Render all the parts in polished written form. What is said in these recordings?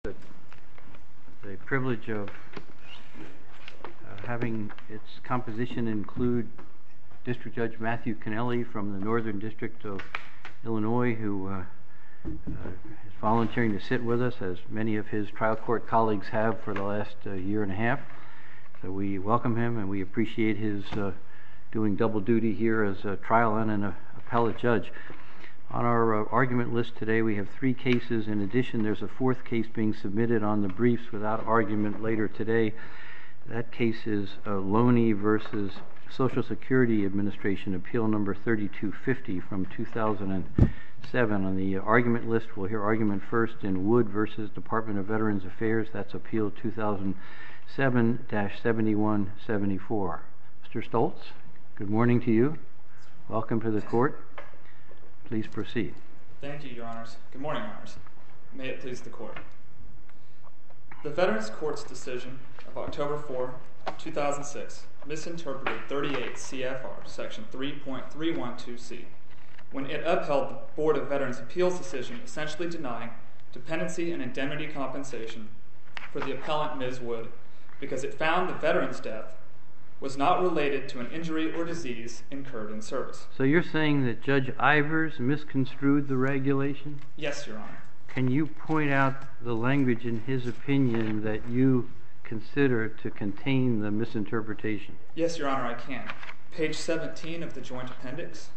The privilege of having its composition include District Judge Matthew Cannelli from the Northern District of Illinois, who is volunteering to sit with us, as many of his trial court colleagues have for the last year and a half. So we welcome him, and we appreciate his doing double duty here as a trial and an appellate judge. On our argument list today, we have 3 cases. In addition, there's a 4th case being submitted on the briefs without argument later today. That case is Loney versus Social Security Administration, appeal number 3250 from 2007. On the argument list, we'll hear argument first in Wood versus Department of Veterans Affairs. That's appeal 2007-7174. Mr. Stoltz, good morning to you. Welcome to the court. Please proceed. Thank you, Your Honors. Good morning, Your Honors. May it please the Court. The Veterans Court's decision of October 4, 2006 misinterpreted 38 CFR Section 3.312C when it upheld the Board of Veterans' Appeals decision essentially denying dependency and indemnity compensation for the appellant Ms. Wood because it found the veteran's death was not related to an injury or disease incurred in service. So you're saying that Judge Ivers misconstrued the regulation? Yes, Your Honor. Can you point out the language in his opinion that you consider to contain the misinterpretation? Yes, Your Honor, I can. Page 17 of the Joint Appendix.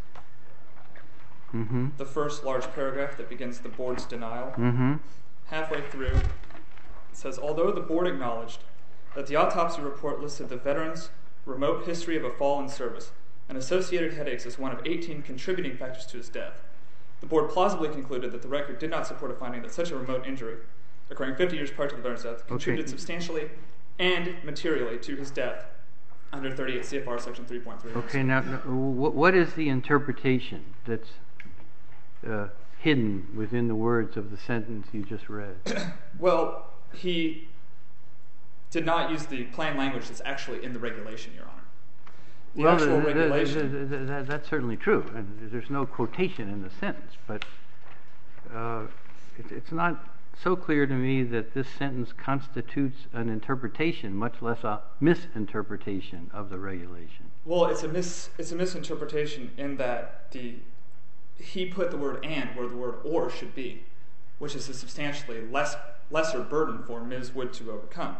The first large paragraph that begins the Board's denial. Halfway through, it says, although the Board acknowledged that the autopsy report listed the veteran's remote history of a fall in service and associated headaches as one of 18 contributing factors to his death, the Board plausibly concluded that the record did not support a finding that such a remote injury, occurring 50 years prior to the veteran's death, contributed substantially and materially to his death under 38 CFR Section 3.3. Okay, now what is the interpretation that's hidden within the words of the sentence you just read? Well, he did not use the plain language that's actually in the regulation, Your Honor. That's certainly true, and there's no quotation in the sentence, but it's not so clear to me that this sentence constitutes an interpretation, much less a misinterpretation of the regulation. Well, it's a misinterpretation in that he put the word "and" where the word "or" should be, which is a substantially lesser burden for Ms. Wood to overcome.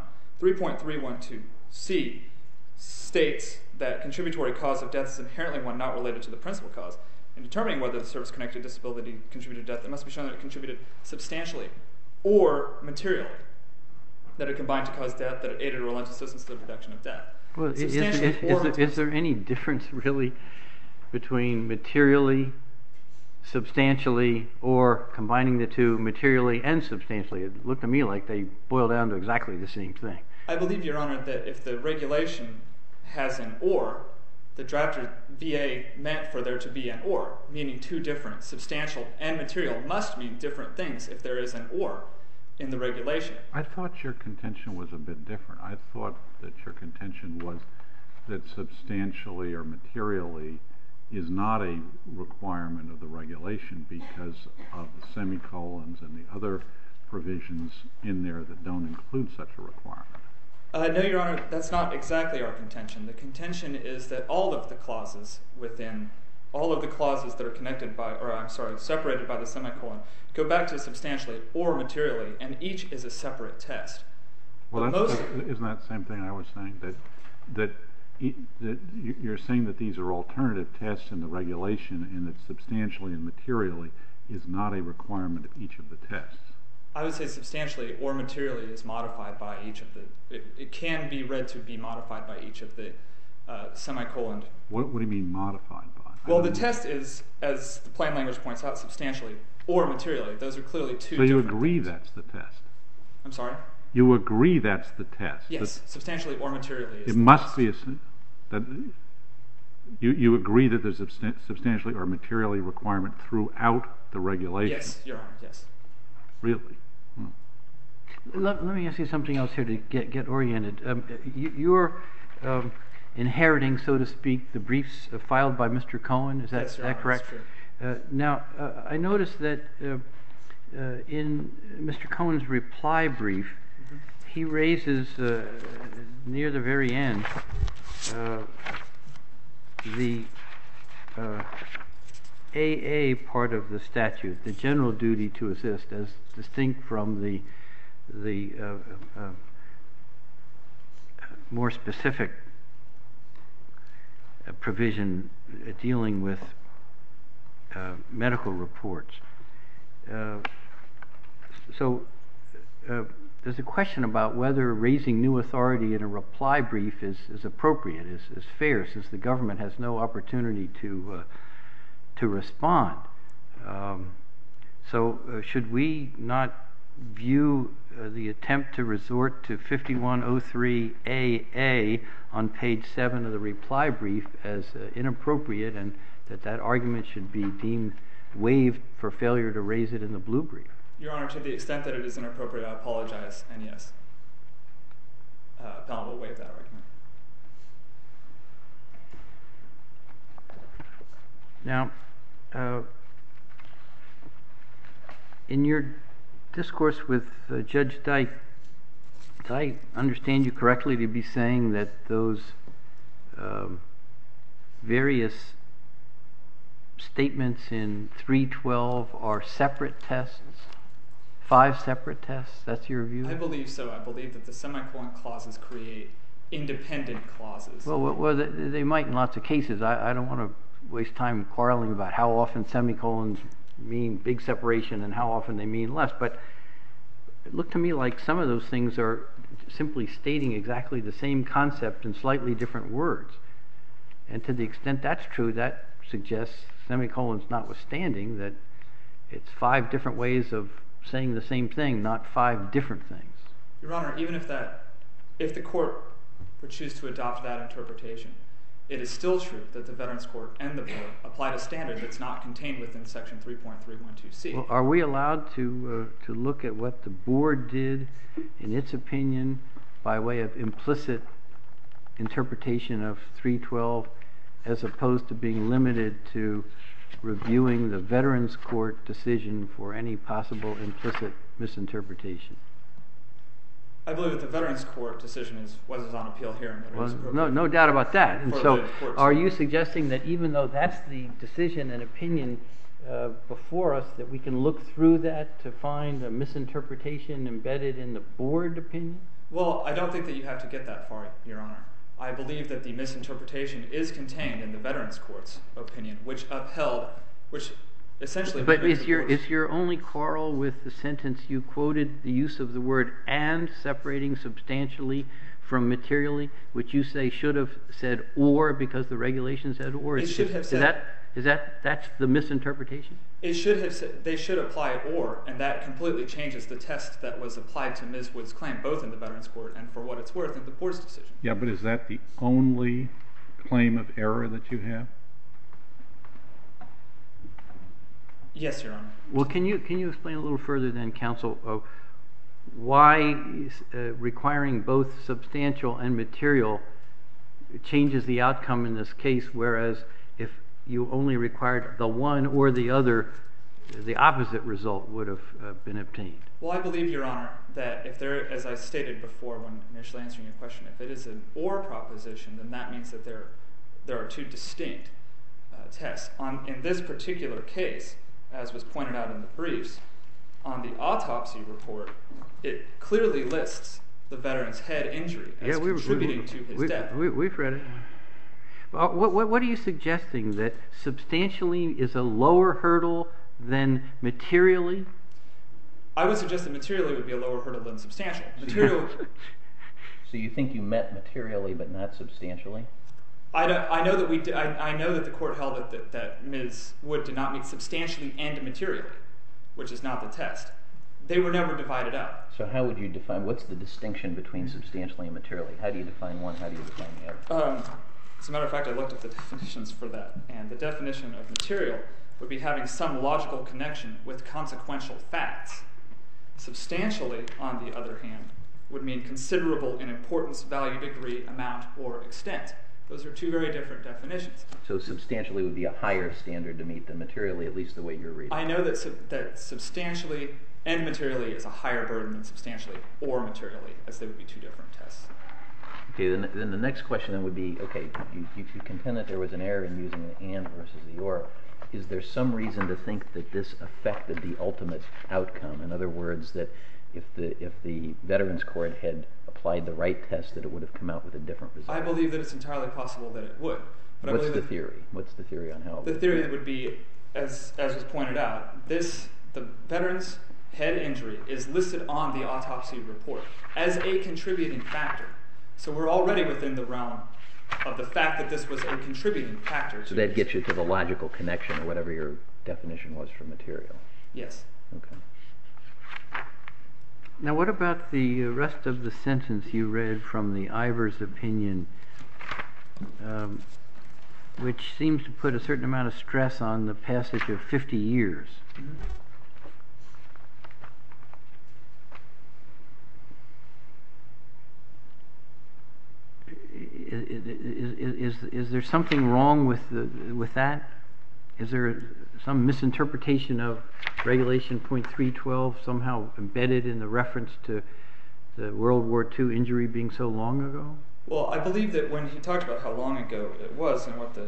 3.312C states that contributory cause of death is inherently one not related to the principal cause. In determining whether the service-connected disability contributed to death, it must be shown that it contributed substantially or materially, that it combined to cause death, that it aided or lent assistance to the production of death. Well, is there any difference really between materially, substantially, or combining the two, materially and substantially? It looked to me like they boil down to exactly the same thing. I believe, Your Honor, that if the regulation has an "or," the drafter VA meant for there to be an "or," meaning two different, substantial and material must mean different things if there is an "or" in the regulation. I thought your contention was a bit different. I thought that your contention was that substantially or materially is not a requirement of the regulation because of the semicolons and the other provisions in there that don't include such a requirement. No, Your Honor, that's not exactly our contention. The contention is that all of the clauses that are separated by the semicolon go back to substantially or materially, and each is a separate test. Well, isn't that the same thing I was saying? That you're saying that these are alternative tests in the regulation and that substantially and materially is not a requirement of each of the tests. I would say substantially or materially is modified by each of the... It can be read to be modified by each of the semicolon. What do you mean modified by? Well, the test is, as the plain language points out, substantially or materially. Those are clearly two different So you agree things. That's the test? I'm sorry? You agree that's the test? Yes, substantially or materially is it must be that you agree that there's a substantially or materially requirement throughout the regulation? Yes, Your Honor, yes. Really? Let me ask you something else here to get oriented. You're inheriting, so to speak, the briefs filed by Mr. Cohen. Is that correct? Yes, Your Honor, that's true. Now, I noticed that in Mr. Cohen's reply brief, he raises near the very end the AA part of the statute, the general duty to assist, as distinct from the more specific provision dealing with medical reports. So there's a question about whether raising new authority in a reply brief is appropriate, is fair, since the government has no opportunity to respond. So should we not view the attempt to resort to 5103AA on page 7 of the reply brief as inappropriate, and that argument should be deemed waived for failure to raise it in the blue brief? Your Honor, to the extent that it is inappropriate, I apologize, and yes, appellant will waive that argument. Now, in your discourse with Judge Dyke, did I understand you correctly to be saying that those various statements in 312 are separate tests, 5 separate tests? That's your view? I believe so. I believe that the semicolon clauses create independent clauses. Well, they might in lots of cases. I don't want to waste time quarreling about how often semicolons mean big separation and how often they mean less, but it looked to me like some of those things are simply stating exactly the same concept in slightly different words. And to the extent that's true, that suggests, semicolons notwithstanding, that it's 5 different ways of saying the same thing, not 5 different things. Your Honor, even if the court would choose to adopt that interpretation, it is still true that the Veterans Court and the Board applied a standard that's not contained within Section 3.312C. Well, are we allowed to look at what the Board did in its opinion by way of implicit interpretation of 312 as opposed to being limited to reviewing the Veterans Court decision for any possible implicit misinterpretation? I believe that the Veterans Court decision was on appeal here. And no doubt about that. And so are you suggesting that even though that's the decision and opinion before us, that we can look through that to find a misinterpretation embedded in the Board opinion? Well, I don't think that you have to get that far, Your Honor. I believe that the misinterpretation is contained in the Veterans Court's opinion, which essentially... But is your only quarrel with the sentence you quoted, the use of the word "and" separating substantially from materially, which you say should have said "or" because the regulation said "or"? It should have said... That's the misinterpretation? It should have said, they should apply "or," and that completely changes the test that was applied to Ms. Wood's claim, both in the Veterans Court and, for what it's worth, in the Board's decision. Yeah, but is that the only claim of error that you have? Yes, Your Honor. Well, can you explain a little further then, counsel, why requiring both substantial and material changes the outcome in this case, whereas if you only required the one or the other, the opposite result would have been obtained? Well, I believe, Your Honor, that if there, as I stated before when initially answering your question, if it is an "or" proposition, then that means that there are 2 distinct tests. In this particular case, as was pointed out in the briefs, on the autopsy report, it clearly lists the veteran's head injury as contributing to his death. We've read it. What are you suggesting, that substantially is a lower hurdle than materially? I would suggest that materially would be a lower hurdle than substantial. So you think you met materially but not substantially? I know that the court held that Ms. Wood did not meet substantially and materially, which is not the test. They were never divided up. So how would you define, what's the distinction between substantially and materially? How do you define one, how do you define the other? As a matter of fact, I looked at the definitions for that, and the definition of material would be having some logical connection with consequential facts. Substantially, on the other hand, would mean considerable in importance, value, degree, amount, or extent. Those are two very different definitions. So substantially would be a higher standard to meet than materially, at least the way you're reading. I know that substantially and materially is a higher burden than substantially or materially, as they would be two different tests. Okay, then the next question then would be, okay, you contend that there was an error in using the and versus the or. Is there some reason to think that this affected the ultimate outcome? In other words, that if the Veterans Court had applied the right test, that it would have come out with a different result? I believe that it's entirely possible that it would. But What's the theory? What's the theory on how it would? The theory would be, as was pointed out, the veteran's head injury is listed on the autopsy report as a contributing factor. So we're already within the realm of the fact that this was a contributing factor. So that gets you to the logical connection, or whatever your definition was for material. Yes. Okay. Now, what about the rest of the sentence you read from the Ivers opinion, which seems to put a certain amount of stress on the passage of 50 years? Mm-hmm. Is there something wrong with that? Is there some misinterpretation of Regulation .312 somehow embedded in the reference to the World War II injury being so long ago? Well, I believe that when he talked about how long ago it was and what the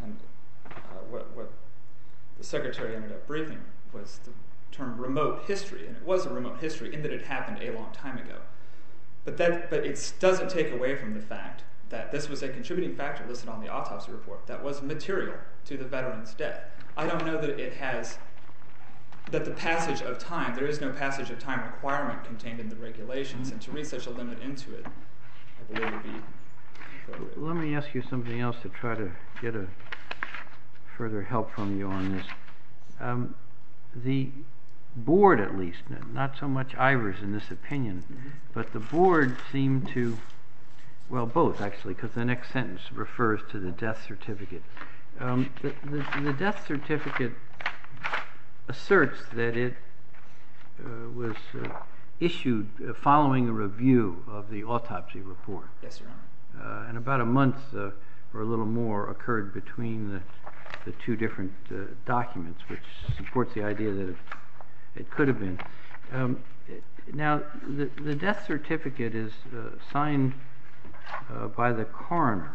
Secretary ended up briefing was the term remote history, and it was a remote history in that it happened a long time ago. But it doesn't take away from the fact that this was a contributing factor listed on the autopsy report that was material to the veteran's death. I don't know that that the passage of time, there is no passage of time requirement contained in the regulations, and to read such a limit into it, I believe would be appropriate. Let me ask you something else to try to get a further help from you on this. The board, at least, not so much Ivers in this opinion, but the board seemed to, well, both actually, because the next sentence refers to the death certificate. The death certificate asserts that it was issued following a review of the autopsy report. Yes, Your Honor. And about a month or a little more occurred between the two different documents, which supports the idea that it could have been. Now, the death certificate is signed by the coroner.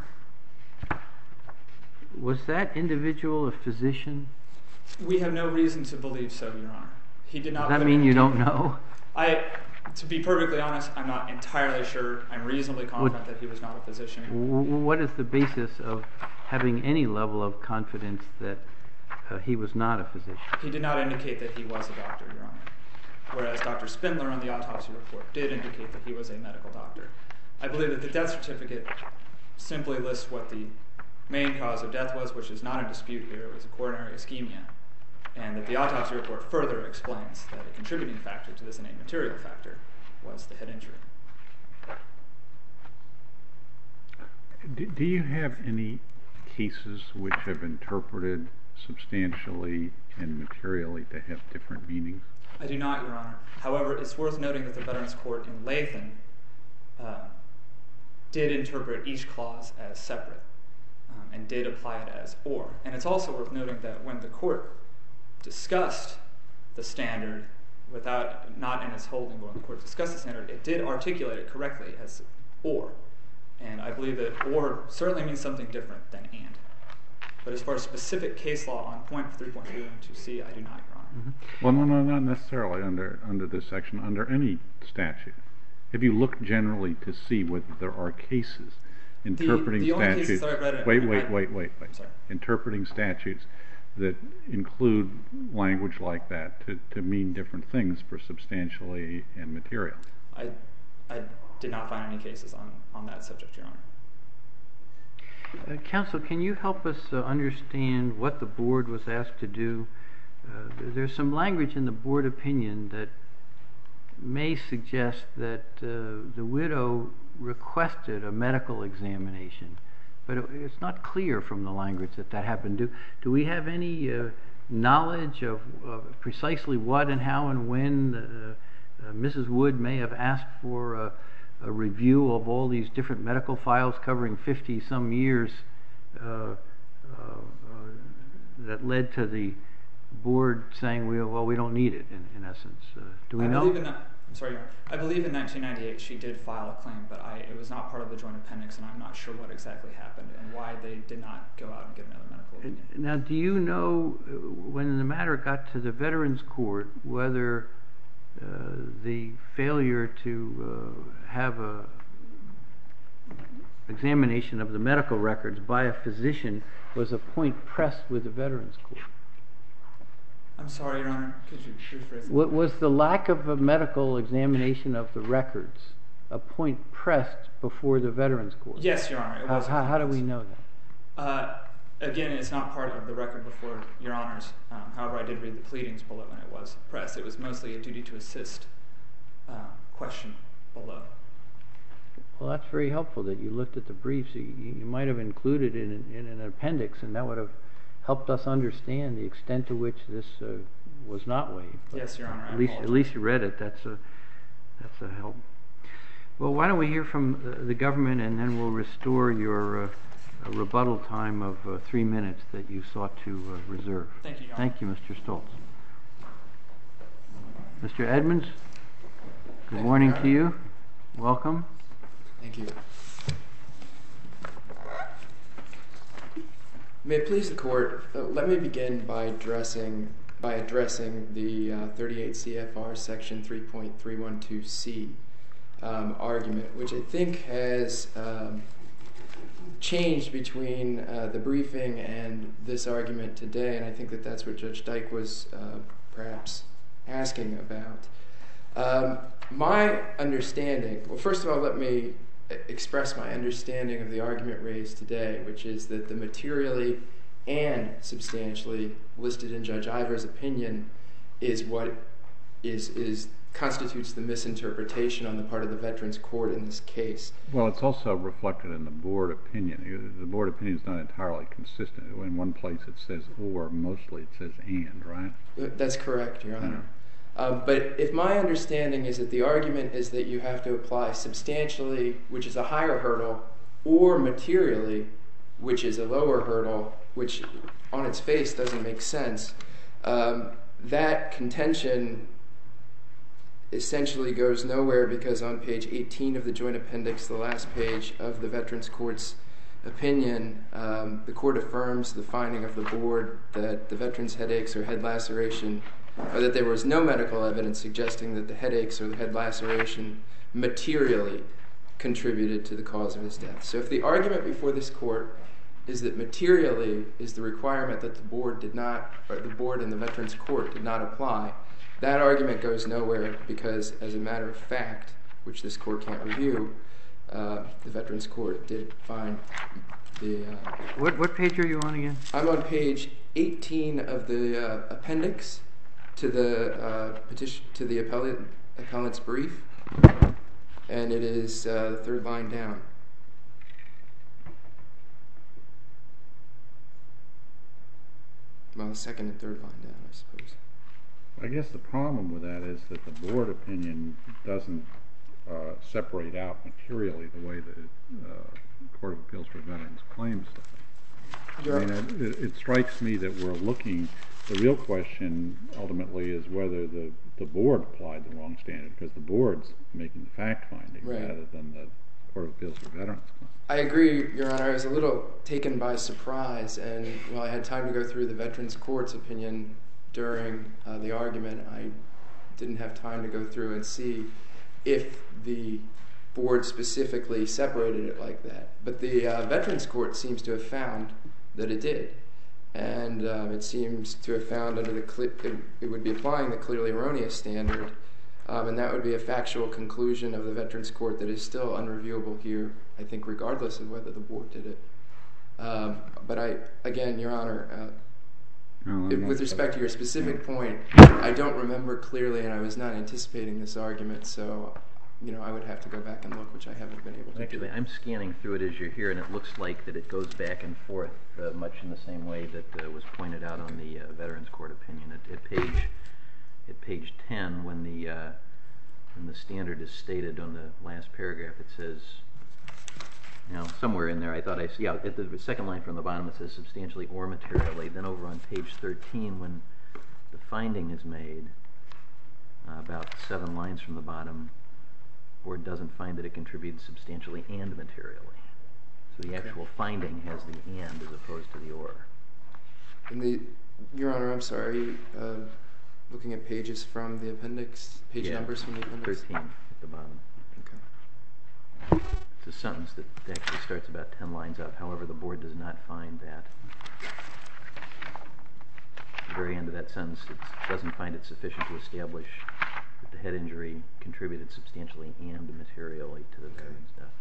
Was that individual a physician? We have no reason to believe so, Your Honor. He did not. Does that mean you don't know? To be perfectly honest, I'm not entirely sure. I'm reasonably confident that he was not a physician. What is the basis of having any level of confidence that he was not a physician? He did not indicate that he was a doctor, Your Honor, whereas Dr. Spindler on the autopsy report did indicate that he was a medical doctor. I believe that the death certificate simply lists what the main cause of death was, which is not in dispute here. It was a coronary ischemia, and that the autopsy report further explains that a contributing factor to this innate material factor was the head injury. Do you have any cases which have interpreted substantially and materially to have different meanings? I do not, Your Honor. However, it's worth noting that the Veterans Court in Latham did interpret each clause as separate and did apply it as or. And it's also worth noting that when the court discussed the standard, not in its holding, but when the court discussed the standard, it did articulate it correctly as or. And I believe that or certainly means something different than and. But as far as specific case law on point 3.312C, I do not, Your Honor. Mm-hmm. Well, no, not necessarily under this section. Under any statute, have you looked generally to see whether there are cases interpreting the only statutes? Cases that I've read Wait. Sorry. Interpreting statutes that include language like that to mean different things for substantially and material. I did not find any cases on that subject, Your Honor. Counsel, can you help us understand what the board was asked to do? There's some language in the board opinion that may suggest that the widow requested a medical examination, but it's not clear from the language that happened. Do we have any knowledge of precisely what and how and when Mrs. Wood may have asked for a review of all these different medical files covering 50-some years that led to the board saying, we don't need it, in essence. Do we know? I'm sorry, Your Honor. I believe in 1998 she did file a claim, but it was not part of the joint appendix, and I'm not sure what exactly happened and why they did not go out and get another medical opinion. Now, do you know, when the matter got to the Veterans Court, whether the failure to have a examination of the medical records by a physician was a point pressed with the Veterans Court? I'm sorry, Your Honor. Could you rephrase that? Was the lack of a medical examination of the records a point pressed before the Veterans Court? Yes, Your Honor. It was. How do we know that? Again, it's not part of the record before Your Honors. However, I did read the pleadings below when it was pressed. It was mostly a duty to assist question below. Well, that's very helpful that you looked at the briefs. You might have included it in an appendix, and that would have helped us understand the extent to which this was not waived. Yes, Your Honor. At least you read it. That's a help. Well, why don't we hear from the government, and then we'll restore your rebuttal time of 3 minutes that you sought to reserve. Thank you, Your Honor. Thank you, Mr. Stoltz. Mr. Edmonds, good morning to you. Welcome. Thank you. May it please the Court, let me begin by addressing the 38 CFR Section 3.312C argument, which I think has changed between the briefing and this argument today, and I think that that's what Judge Dyke was perhaps asking about. My understanding, well, first of all, let me express my understanding of the argument raised today, which is that the materially and substantially listed in Judge Ivor's opinion is what constitutes the misinterpretation on the part of the Veterans Court in this case. Well, it's also reflected in the board opinion. The board opinion is not entirely consistent. In one place it says or, mostly it says and, right? That's correct, Your Honor. But if my understanding is that the argument is that you have to apply substantially, which is a higher hurdle, or materially, which is a lower hurdle, which on its face doesn't make sense, that contention essentially goes nowhere, because on page 18 of the Joint Appendix, the last page of the Veterans Court's opinion, the Court affirms the finding of the board that the veteran's headaches or head laceration, or that there was no medical evidence suggesting that the headaches or the head laceration materially contributed to the cause of his death. So if the argument before this Court is that materially is the requirement that the board did not, or the board and the Veterans Court did not apply, that argument goes nowhere, because as a matter of fact, which this Court can't review, the Veterans Court did find the... What page are you on again? I'm on page 18 of the appendix to the petition, to the appellant's brief, and it is the third line down. Well, the second and third line down, I suppose. I guess the problem with that is that the board opinion doesn't separate out materially the way the Court of Appeals for Veterans claims to. I mean, it strikes me that we're looking, the real question ultimately is whether the board applied the wrong standard, because the board's making the fact finding rather than the Court of Appeals for Veterans claims. I agree, Your Honor. I was a little taken by surprise, and while I had time to go through the Veterans Court's opinion during the argument, I didn't have time to go through and see if the board specifically separated it like that. But the Veterans Court seems to have found that it did, and it seems to have found under it would be applying the clearly erroneous standard, and that would be a factual conclusion of the Veterans Court that is still unreviewable here, I think, regardless of whether the board did it. But again, Your Honor, with respect to your specific point, I don't remember clearly, and I was not anticipating this argument, so I would have to go back and look, which I haven't been able to do. Actually, I'm scanning through it as you're here, and it looks like that it goes back and forth much in the same way that was pointed out on the Veterans Court opinion. At page 10, when the and the standard is stated on the last paragraph. It says, somewhere in there, I thought at the second line from the bottom it says substantially or materially. Then over on page 13, when the finding is made, about 7 lines from the bottom, the board doesn't find that it contributed substantially and materially. So the actual finding has the and as opposed to the or. Your Honor, I'm sorry, are you looking at pages from the appendix, numbers from the appendix? 13 at the bottom. Okay. It's a sentence that actually starts about 10 lines up. However, the board does not find that. At the very end of that sentence, it doesn't find it sufficient to establish that the head injury contributed substantially and materially to the veteran's death.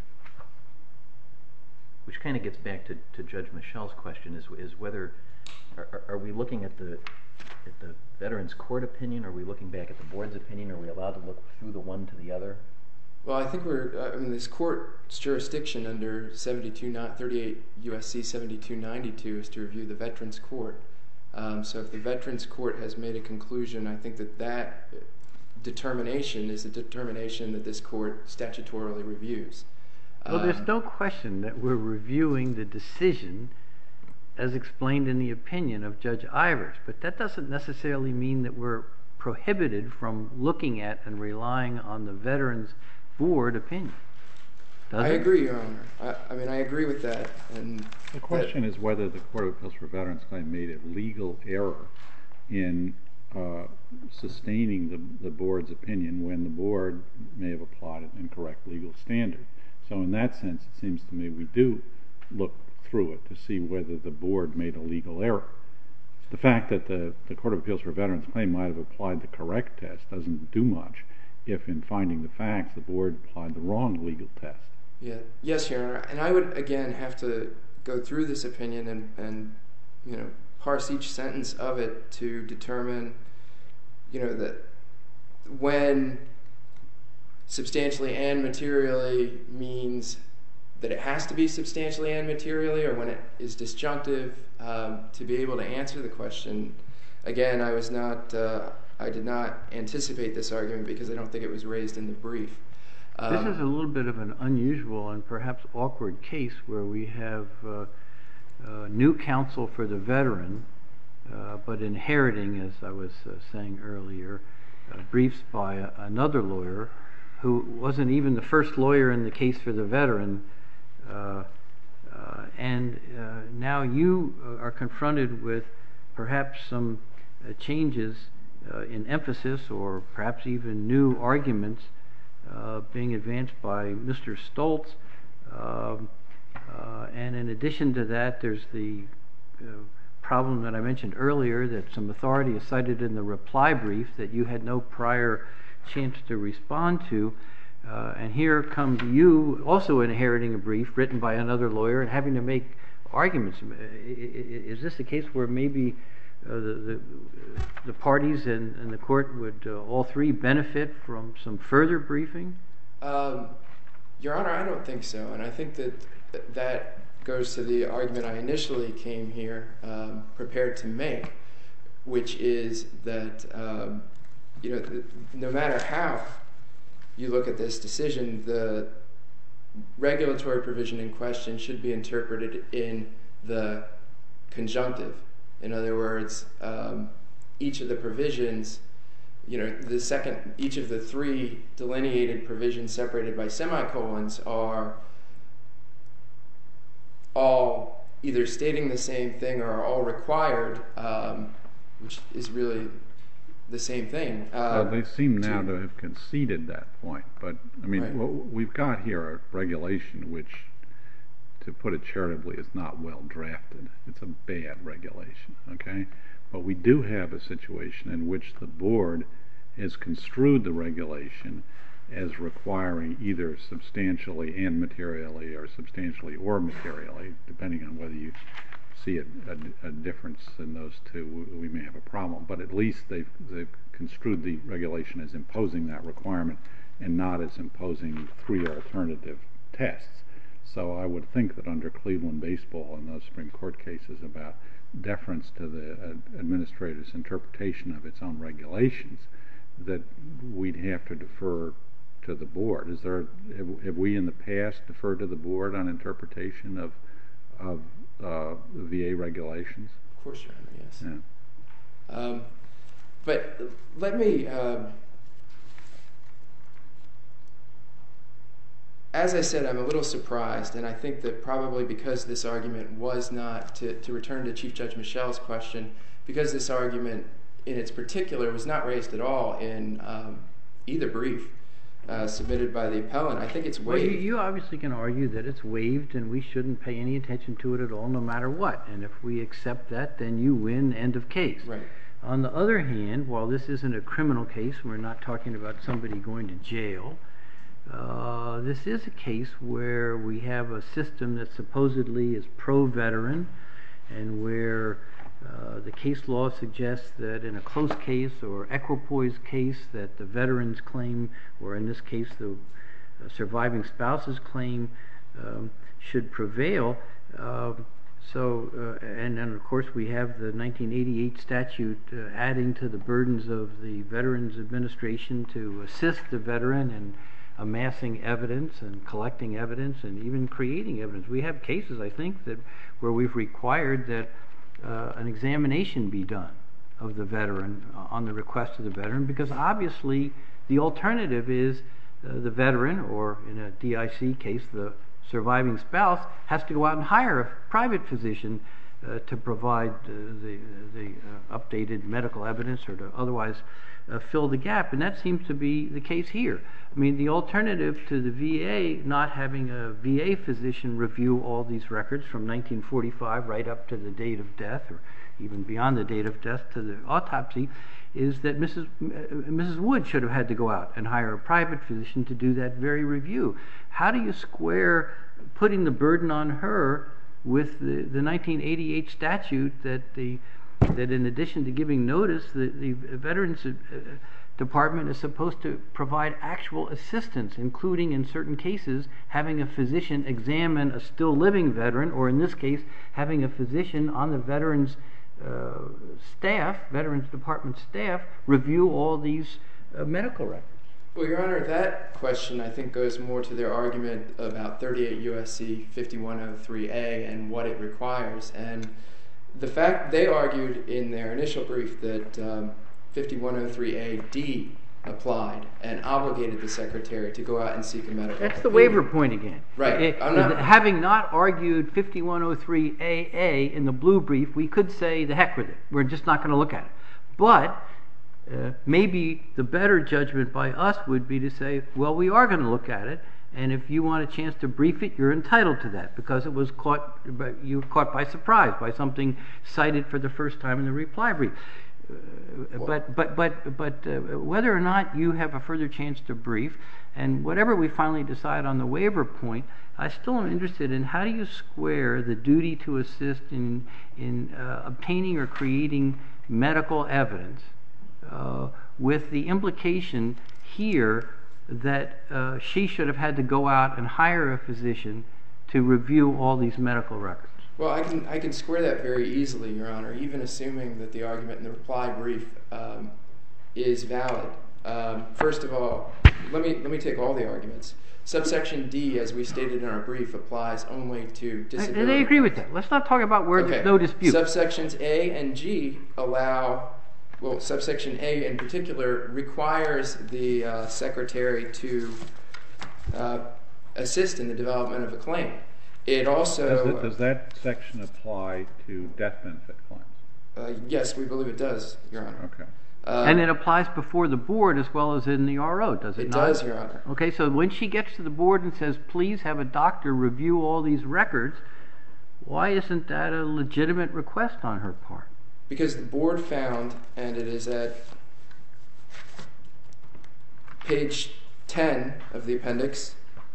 Which kind of gets back to Judge Michel's question, is whether, are we looking at the Veterans Court opinion? Are we looking back at the board's opinion? Are we allowed to look through the one to the other? Well, I think this court's jurisdiction under 38 U.S.C. 7292 is to review the Veterans Court. So if the Veterans Court has made a conclusion, I think that determination is a determination that this court statutorily reviews. Well, there's no question that we're reviewing the decision as explained in the opinion of Judge Ivers, but that doesn't necessarily mean that we're prohibited from looking at and relying on the Veterans Board opinion. Does it? I agree, Your Honor. I agree with that. And the question is whether the Court of Appeals for Veterans Claims made a legal error in sustaining the board's opinion when the board may have applied an incorrect legal standard. So in that sense, it seems to me we do look through it to see whether the board made a legal error. The fact that the Court of Appeals for Veterans Claims might have applied the correct test doesn't do much if in finding the facts the board applied the wrong legal test. Yes, Your Honor. And I would, again, have to go through this opinion and parse each sentence of it to determine that when substantially and materially means that it has to be substantially and materially, or when it is disjunctive, to be able to answer the question. Again, I did not anticipate this argument because I don't think it was raised in the brief. This is a little bit of an unusual and perhaps awkward case where we have new counsel for the veteran, but inheriting, as I was saying earlier, briefs by another lawyer who wasn't even the first lawyer in the case for the veteran, and now you are confronted with perhaps some changes in emphasis or perhaps even new arguments being advanced by Mr. Stoltz, and in addition to that there's the problem that I mentioned earlier that some authority is cited in the reply brief that you had no prior chance to respond to, and here comes you also inheriting a brief written by another lawyer and having to make arguments. Is this a case where maybe the parties and the court would all three benefit from some further briefing? Your Honor, I don't think so, and I think that goes to the argument I initially came here prepared to make, which is that no matter how you look at this decision, the regulatory provision in question should be interpreted in the conjunctive. In other words, each of the provisions, each of the three delineated provisions separated by semicolons are all either stating the same thing or are all required, which is really the same thing. They seem now to have conceded that point, but what we've got here a regulation which, to put it charitably, is not well drafted. It's a bad regulation, okay? But we do have a situation in which the board has construed the regulation as requiring either substantially and materially or substantially or materially, depending on whether you see a difference in those two, we may have a problem. But at least they've construed the regulation as imposing that requirement and not as imposing three alternative tests. So I would think that under Cleveland baseball and those Supreme Court cases about deference to the administrator's interpretation of its own regulations, that we'd have to defer to the board. Have we in the past deferred to the board on interpretation of VA regulations? Of course, Your Honor, yes. Yeah. But let me, as I said, I'm a little surprised, and I think that probably because this argument was not, to return to Chief Judge Michel's question, because this argument in its particular was not raised at all in either brief submitted by the appellant, I think it's waived. Well, you obviously can argue that it's waived and we shouldn't pay any attention to it at all, no matter what. And if we accept that, then you win, end of case. Right. On the other hand, while this isn't a criminal case, we're not talking about somebody going to jail, this is a case where we have a system that supposedly is pro-veteran, and where the case law suggests that in a close case or equipoise case that the veteran's claim, or in this case the surviving spouse's claim, should prevail. And then of course we have the 1988 statute adding to the burdens of the Veterans Administration to assist the veteran in amassing evidence and collecting evidence and even creating evidence. We have cases, I think, where we've required that an examination be done of the veteran on the request of the veteran, because obviously the alternative is the veteran, or in a DIC case the surviving spouse, has to go out and hire a private physician to provide the updated medical evidence or to otherwise fill the gap, and that seems to be the case here. I mean, the alternative to the VA not having a VA physician review all these records from 1945 right up to the date of death, or even beyond the date of death to the autopsy, is that Mrs. Wood should have had to go out and hire a private physician to do that very review. How do you square putting the burden on her with the 1988 statute that in addition to giving notice, the Veterans Department is supposed to provide actual assistance, including in certain cases having a physician examine a still living veteran, or in this case having a physician on the Veterans Department staff review all these medical records? Well, Your Honor, that question I think goes more to their argument about 38 U.S.C. 5103A and what it requires. And the fact they argued in their initial brief that 5103A-D applied and obligated the Secretary to go out and seek a medical opinion. That's the waiver point again. Right. Having not argued 5103AA in the blue brief, we could say the heck with it. We're just not going to look at it. But maybe the better judgment by us would be to say, well, we are going to look at it, and if you want a chance to brief it, you're entitled to that, because it was you were caught by surprise by something cited for the first time in the reply brief. But whether or not you have a further chance to brief, and whatever we finally decide on the waiver point, I still am interested in how do you square the duty to assist in obtaining or creating medical evidence with the implication here that she should have had to go out and hire a physician to review all these medical records. Well, I can square that very easily, Your Honor, even assuming that the argument in the reply brief is valid. First of all, let me take all the arguments. Subsection D, as we stated in our brief, applies only to disability. And I agree with that. Let's not talk about where there's no dispute. Subsections A and G allow, well, subsection A in particular requires the Secretary to assist in the development of a claim. It also... Does that section apply to death benefit claims? Yes, we believe it does, Your Honor. Okay. And it applies before the board as well as in the RO, does it not? It does, Your Honor. Okay, so when she gets to the board and says, please have a doctor review all these records, why isn't that a legitimate request on her part? Because the board found, and it is at page 10 of the appendix,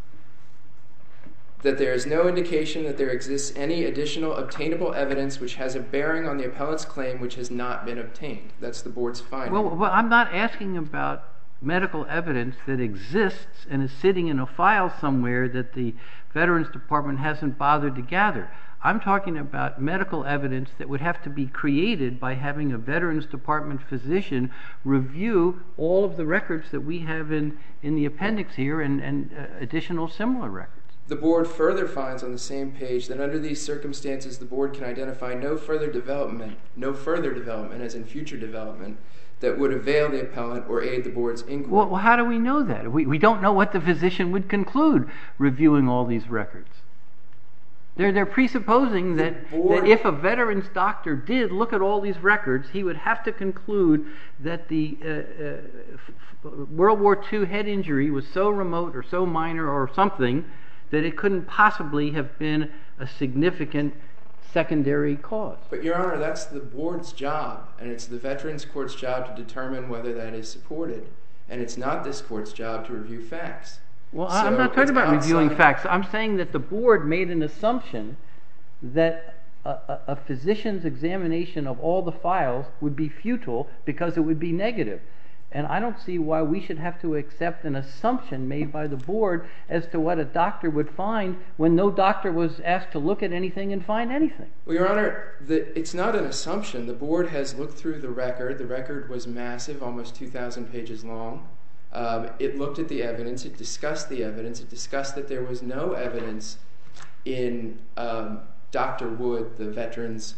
that there is no indication that there exists any additional obtainable evidence which has a bearing on the appellant's claim which has not been obtained. That's the board's finding. Well, I'm not asking about medical evidence that exists and is sitting in a file somewhere that the Veterans Department hasn't bothered to gather. I'm talking about medical evidence that would have to be created by having a Veterans Department physician review all of the records that we have in the appendix here and additional similar records. The board further finds on the same page that under these circumstances, the board can identify no further development as in future development, that would avail the appellant or aid the board's inquiry. Well, how do we know that? We don't know what the physician would conclude reviewing all these records. They're presupposing that if a veterans doctor did look at all these records, he would have to conclude that the World War II head injury was so remote or so minor or something that it couldn't possibly have been a significant secondary cause. But, Your Honor, that's the board's job, and it's the Veterans Court's job to determine whether that is supported. And it's not this court's job to review facts. Well, I'm not talking about reviewing facts. I'm saying that the board made an assumption that a physician's examination of all the files would be futile because it would be negative. And I don't see why we should have to accept an assumption made by the board as to what a doctor would find when no doctor was asked to look at anything and find anything. Well, Your Honor, it's not an assumption. The board has looked through the record. The record was massive, almost 2,000 pages long. It looked at the evidence. It discussed the evidence. It discussed that there was no evidence in Dr. Wood, the veteran's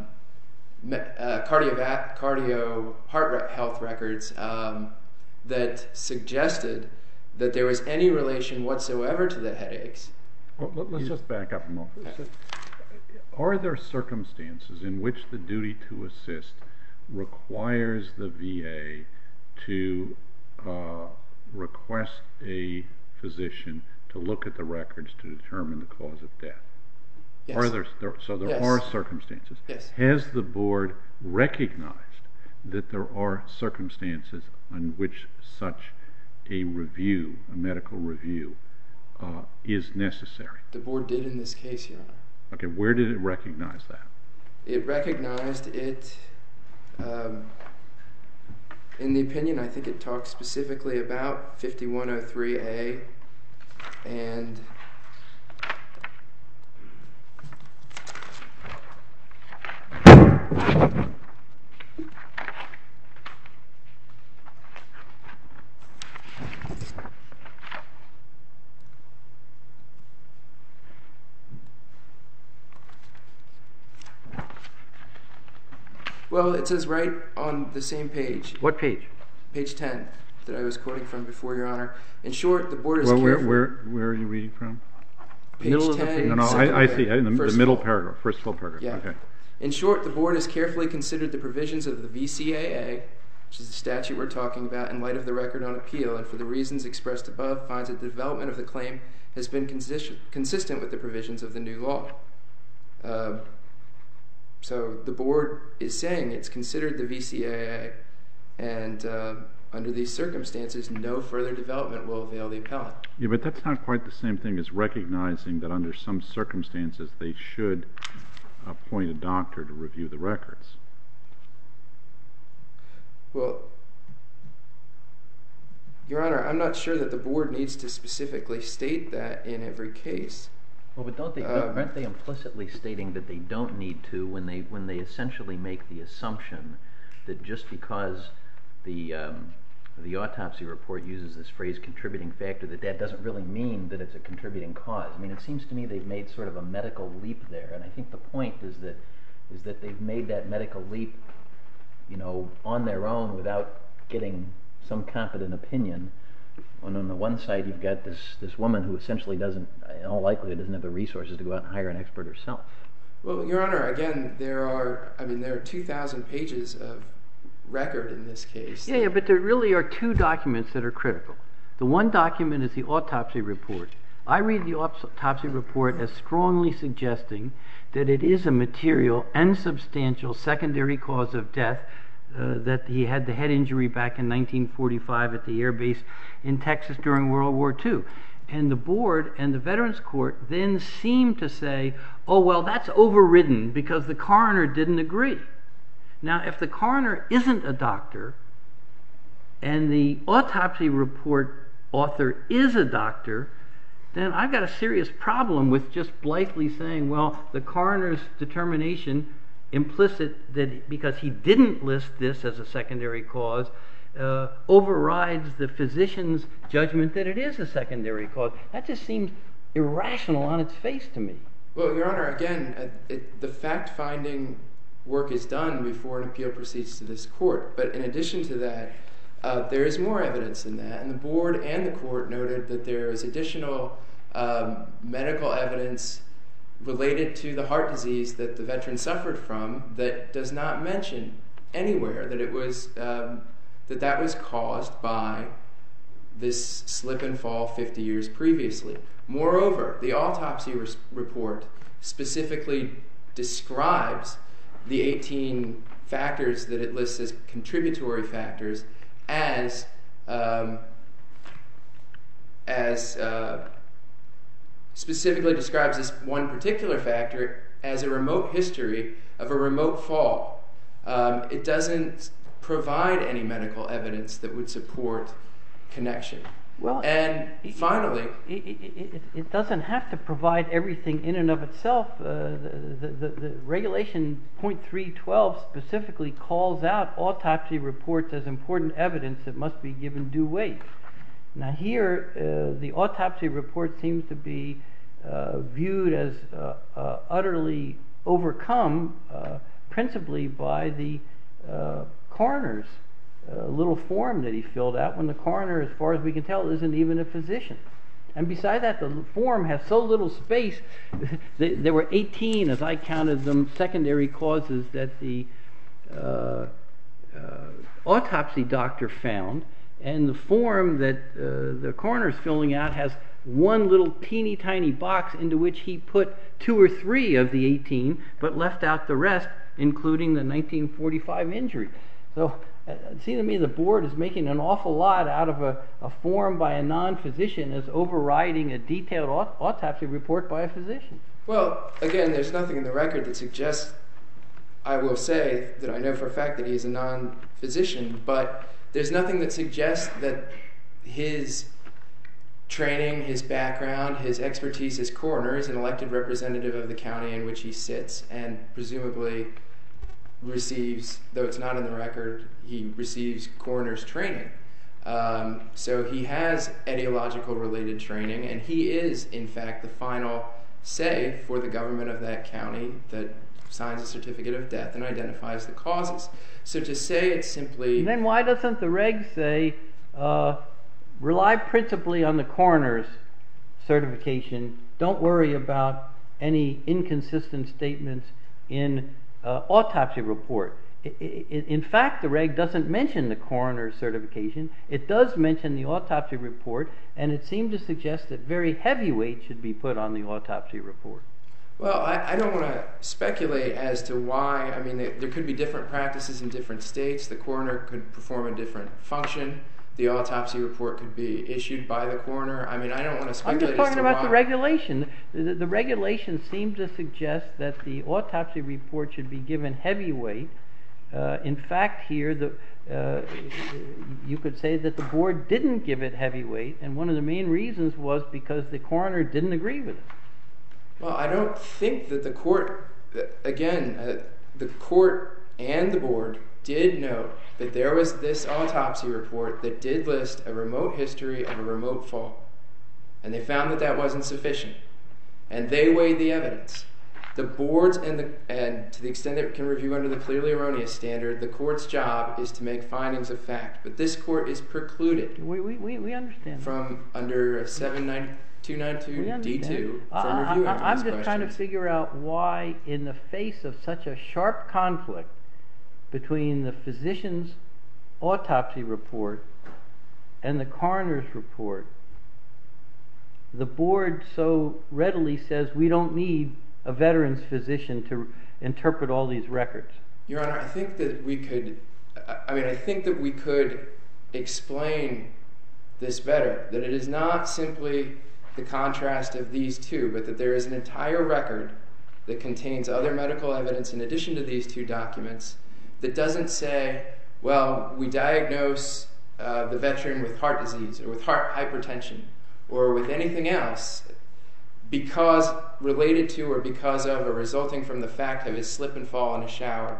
cardio heart health records that suggested that there was any relation whatsoever to the headaches. Well, let's just back up a moment. Are there circumstances in which the duty to assist requires the VA to request a physician to look at the records to determine the cause of death? Yes. There are circumstances. Yes. Has the board recognized that there are circumstances in which such a review, a medical review, is necessary? The board did in this case, Your Honor. Okay, where did it recognize that? It recognized it in the opinion. I think it talks specifically about 5103A and well, it says right on the same page. What page? Page 10 that I was quoting from before, Your Honor. In short, the board is Well, careful. where are you reading from? Page Middle of the 10. page? No, I see. In the First middle full. paragraph, first full paragraph. Yeah. Okay. In short, the board has carefully considered the provisions of the VCAA, which is the statute we're talking about, in light of the record on appeal, and for the reasons expressed above, finds that the development of the claim has been consistent with the provisions of the new law. So the board is saying it's considered the VCAA, and under these circumstances, no further development will avail the appellant. Yeah, but that's not quite the same thing as recognizing that under some circumstances they should appoint a doctor to review the records. Well, Your Honor, I'm not sure that the board needs to specifically state that in every case. Well, but aren't they implicitly stating that they don't need to when they essentially make the assumption that just because the autopsy report uses this phrase "contributing factor," that doesn't really mean that it's a contributing cause? I mean, it seems to me they've made sort of a medical leap there, and I think the point is that they've made that medical leap, on their own without getting some competent opinion. And on the one side, you've got this woman who essentially doesn't, in all likelihood, doesn't have the resources to go out and hire an expert herself. Well, Your Honor, again, there are 2,000 pages of record in this case. Yeah, but there really are two documents that are critical. The one document is the autopsy report. I read the autopsy report as strongly suggesting that it is a material and substantial secondary cause of death, that he had the head injury back in 1945 at the air base in Texas during World War II. And the board and the Veterans Court then seem to say, oh, well, that's overridden because the coroner didn't agree. Now, if the coroner isn't a doctor, and the autopsy report author is a doctor, then I've got a serious problem with just blithely saying, well, the coroner's determination implicit that because he didn't list this as a secondary cause overrides the physician's judgment that it is a secondary cause. That just seems irrational on its face to me. Well, Your Honor, again, the fact-finding work is done before an appeal proceeds to this court. But in addition to that, there is more evidence than that. And the board and the court noted that there is additional medical evidence related to the heart disease that the veteran suffered from that does not mention anywhere that it was that was caused by this slip and fall 50 years previously. Moreover, the autopsy report specifically describes the 18 factors that it lists as contributory factors as specifically describes this one particular factor as a remote history of a remote fall. It doesn't provide any medical evidence that would support connection. Well, and finally, it doesn't have to provide everything in and of itself. The regulation .312 specifically calls out autopsy reports as important evidence that must be given due weight. Now here, the autopsy report seems to be viewed as utterly overcome, principally by the coroner's little form that he filled out, when the coroner, as far as we can tell, isn't even a physician. And beside that, the form has so little space. There were 18, as I counted them, secondary causes that the autopsy doctor found, and the form that the coroner's filling out has one little teeny tiny box into which he put 2 or 3 of the 18, but left out the rest, including the 1945 injury. So it seems to me the board is making an awful lot out of a form by a non-physician as overriding a detailed autopsy report by a physician. well, again, there's nothing in the record that suggests, I will say that I know for a fact that he's a non-physician, but there's nothing that suggests that his training, his background, his expertise as coroner, is an elected representative of the county in which he sits, and presumably receives, though it's not in the record, he receives coroner's training. So he has etiological related training, and he is, in fact, the final say for the government of that county that signs a certificate of death and identifies the causes. So to say it's simply... And then why doesn't the reg say, rely principally on the coroner's certification, don't worry about any inconsistent statements in autopsy report? In fact, the reg doesn't mention the coroner's certification. It does mention the autopsy report, and it seemed to suggest that very heavy weight should be put on the autopsy report. Well, I don't want to speculate as to why. I mean, there could be different practices in different states. The coroner could perform a different function. The autopsy report could be issued by the coroner. I mean, I don't want to speculate as to why. I'm just talking about the regulation. The regulation seems to suggest that the autopsy report should be given heavy weight. In fact, here, you could say that the board didn't give it heavy weight, and one of the main reasons was because the coroner didn't agree with it. Well, I don't think that the court, again, the court and the board did note that there was this autopsy report that did list a remote history of a remote fall. And they found that that wasn't sufficient. And they weighed the evidence. The boards and to the extent that it can review under the clearly erroneous standard, the court's job is to make findings of fact. But this court is precluded We understand from under 292D2 from reviewing these I'm just trying to questions. figure out why, in the face of such a sharp conflict between the physician's autopsy report and the coroner's report, the board so readily says we don't need a veteran's physician to interpret all these records. Your Honor, I think that we could explain this better, that it is not simply the contrast of these two, but that there is an entire record that contains other medical evidence in addition to these two documents that doesn't say, well, we diagnose the veteran with heart disease or with heart hypertension or with anything else because related to or because of or resulting from the fact of his slip and fall in a shower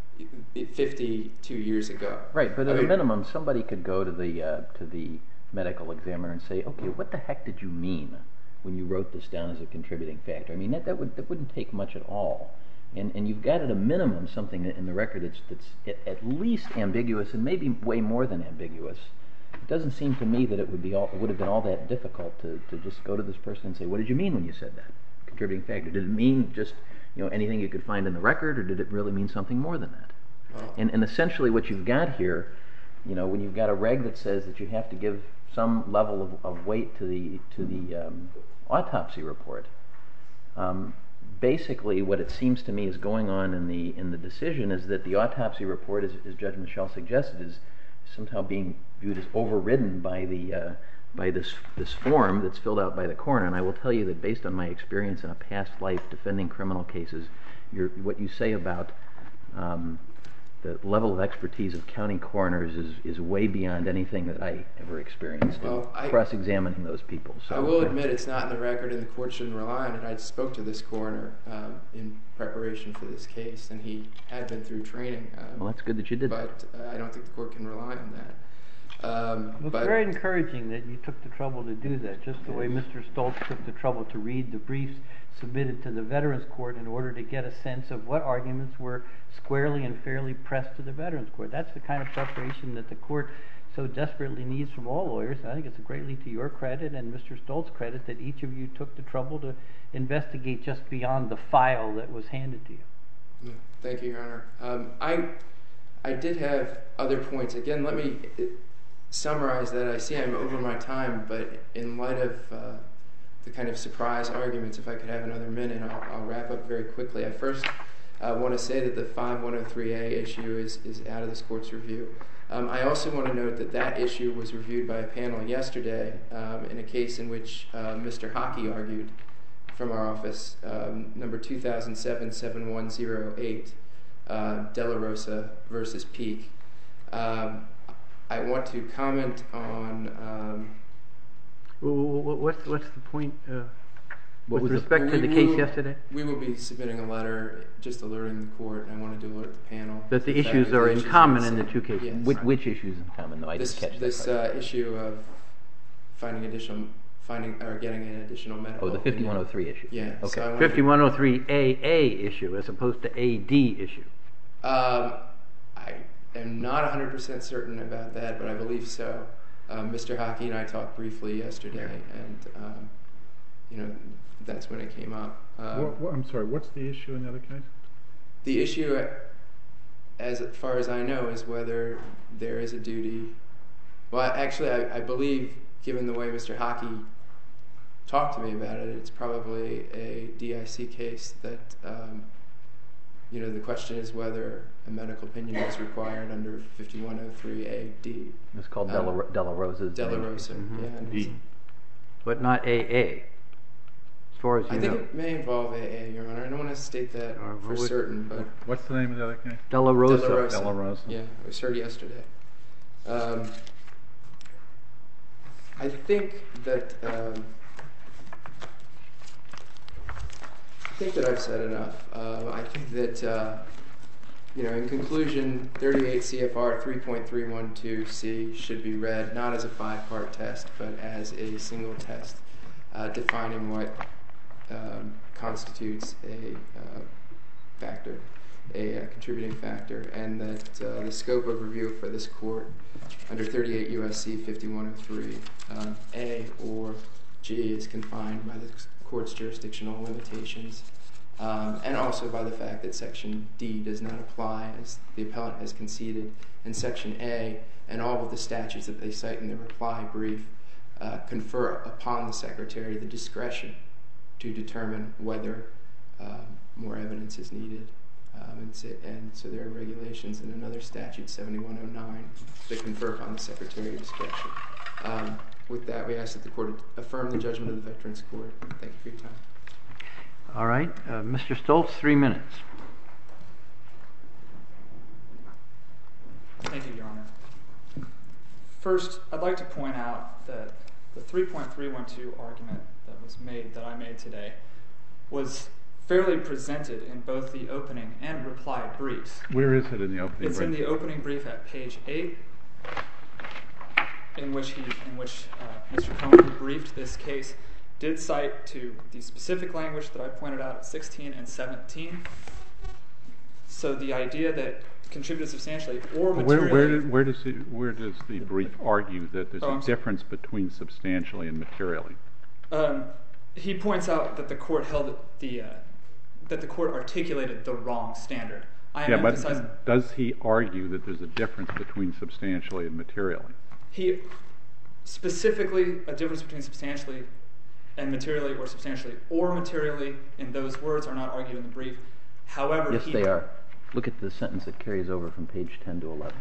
52 years ago. Right, but at a minimum, somebody could go to the medical examiner and say, okay, what the heck did you mean when you wrote this down as a contributing factor? I mean, that wouldn't take much at all. And you've got at a minimum something in the record that's at least ambiguous and maybe way more than ambiguous. It doesn't seem to me that it would have been all that difficult to just go to this person and say, what did you mean when you said that? Contributing factor. Did it mean just anything you could find in the record, or did it really mean something more than that? And essentially what you've got here, when you've got a reg that says that you have to give some level of weight to the autopsy report, basically what it seems to me is going on in the decision is that the autopsy report, as Judge Michel suggested, is somehow being viewed as overridden by this form that's filled out by the coroner. And I will tell you that based on my experience in a past life defending criminal cases, what you say about the level of expertise of county coroners is way beyond anything that I ever experienced in cross-examining those people. So I will admit it's not in the record and the court shouldn't rely on it. I spoke to this coroner in preparation for this case, and he had been through training. Well, that's good that you did that. But I don't think the court can rely on that. It's very encouraging that you took the trouble to do that, just the way Mr. Stoltz took the trouble to read the briefs submitted to the Veterans Court in order to get a sense of what arguments were squarely and fairly pressed to the Veterans Court. That's the kind of preparation that the court so desperately needs from all lawyers. I think it's greatly to your credit and Mr. Stoltz's credit that each of you took the trouble to investigate just beyond the file that was handed to you. Thank you, Your Honor. I did have other points. Again, let me summarize that. I see I'm over my time, but in light of the kind of surprise arguments, if I could have another minute, I'll wrap up very quickly. I first want to say that the 5103A issue is out of this court's review. I also want to note that issue was reviewed by a panel yesterday in a case in which Mr. Hockey argued from our office, number 2007-7108, De La Rosa versus Peake. I want to comment on... What's the point with respect to the case yesterday? We will be submitting a letter just alerting the court, and I wanted to alert the panel. That the issues are in common in the two cases. Yes. Which issues in common, though? I didn't catch that. This issue of getting an additional medical... Oh, the 5103 issue. Yeah. Okay. So 5103AA issue as opposed to AD issue. I am not 100% certain about that, but I believe so. Mr. Hockey and I talked briefly yesterday, and that's when it came up. I'm sorry, what's the issue in the other case? The issue, as far as I know, is whether there is a duty. Well, actually, I believe, given the way Mr. Hockey talked to me about it, it's probably a DIC case that, the question is whether a medical opinion is required under 5103AD. It's called De La Rosa's. De La Rosa, yeah. But not AA, as far as you know. I think it may involve AA, Your Honor. I don't want to state that for certain, but... What's the name of the other case? De La Rosa. De La Rosa. De La Rosa. Yeah, it was heard yesterday. I think that I've said enough. I think that, in conclusion, 38 CFR 3.312C should be read not as a 5-part test, but as a single test defining what constitutes a factor, a contributing factor, and that the scope of review for this court under 38 U.S.C. 5103 A or G is confined by the court's jurisdictional limitations, and also by the fact that Section D does not apply, as the appellant has conceded, and Section A and all of the statutes that they cite in their reply brief confer upon the Secretary the discretion to determine whether more evidence is needed. And so there are regulations in another statute, 7109, that confer upon the Secretary discretion. With that, we ask that the court affirm the judgment of the Veterans Court. Thank you for your time. All right. Mr. Stoltz, 3 minutes. Thank you, Your Honor. First, I'd like to point out that the 3.312 argument that I made today was fairly presented in both the opening and reply briefs. Where is it in the opening brief? It's in the opening brief at page 8, in which Mr. Cohen briefed this case, did cite to the specific language that I pointed out at 16 and 17. So the idea that contributed substantially or materially... Where does the brief argue that there's a difference between substantially and materially? He points out that the court articulated the wrong standard. But does he argue that there's a difference between substantially and materially? He specifically, a difference between substantially and materially, or substantially or materially, in those words are not argued in the brief. However, yes, they are. Look at the sentence that carries over from page 10 to 11.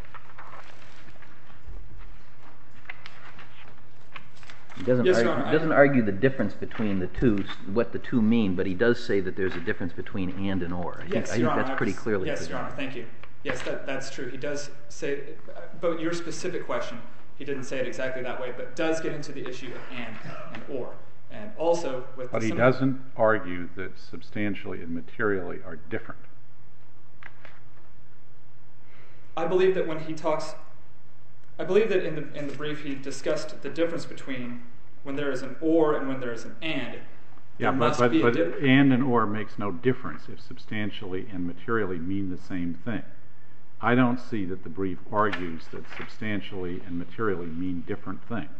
He doesn't argue the difference between the two, what the two mean, but he does say that there's a difference between and or. I think that's pretty clearly presented. Yes, Your Honor, thank you. Yes, that's true. He does say, but your specific question, he didn't say it exactly that way, but does get into the issue of and or. And also with but he doesn't argue that substantially and materially are different. I believe that when he talks, I believe that in the brief he discussed the difference between when there is an or and when there is an and. Yeah, but and or makes no difference if substantially and materially mean the same thing. I don't see that the brief argues that substantially and materially mean different things.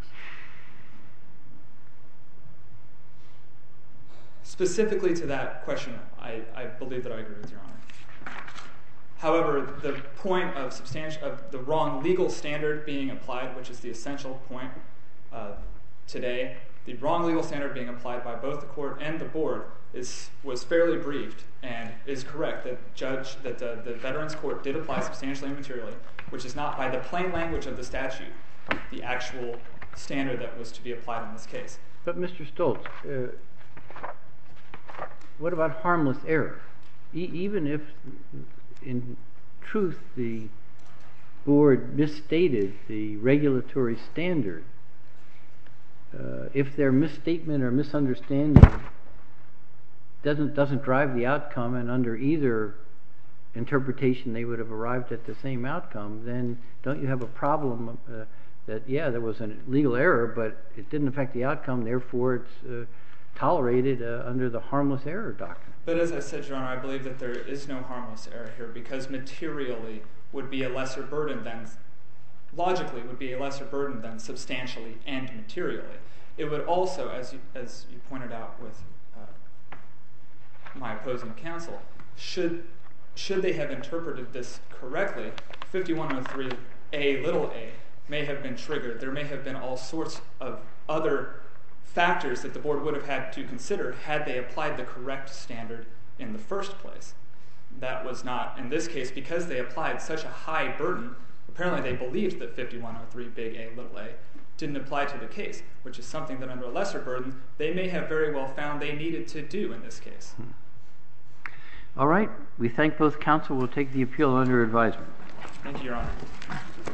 Specifically to that question, I believe that I agree with Your Honor. However, the point of the wrong legal standard being applied, which is the essential point today, the wrong legal standard being applied by both the court and the board was fairly briefed and is correct that the Veterans Court did apply substantially and materially, which is not by the plain language of the statute the actual standard that was to be applied in this case. But Mr. Stoltz, what about harmless error? Even if in truth the board misstated the regulatory standard, if their misstatement or misunderstanding doesn't drive the outcome, and under either interpretation they would have arrived at the same outcome, then don't you have a problem that there was a legal error, but it didn't affect the outcome, therefore it's tolerated under the harmless error doctrine? But as I said, Your Honor, I believe that there is no harmless error here because materially would be a lesser burden than, logically would be a lesser burden than substantially and materially. It would also, as you pointed out with my opposing counsel, should they have interpreted this correctly, 5103a may have been triggered. There may have been all sorts of other factors that the board would have had to consider had they applied the correct standard in the first place. That was not in this case because they applied such a high burden. Apparently they believed that 5103 big A little a didn't apply to the case, which is something that under a lesser burden they may have very well found they needed to do in this case. All right. We thank both counsel. We'll take the appeal under advisement. Thank you, Your Honor.